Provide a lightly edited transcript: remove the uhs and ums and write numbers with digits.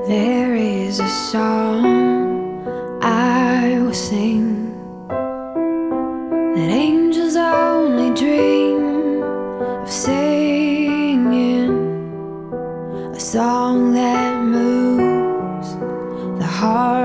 There is a song I will sing that angels only dream of singing, a song that moves the heart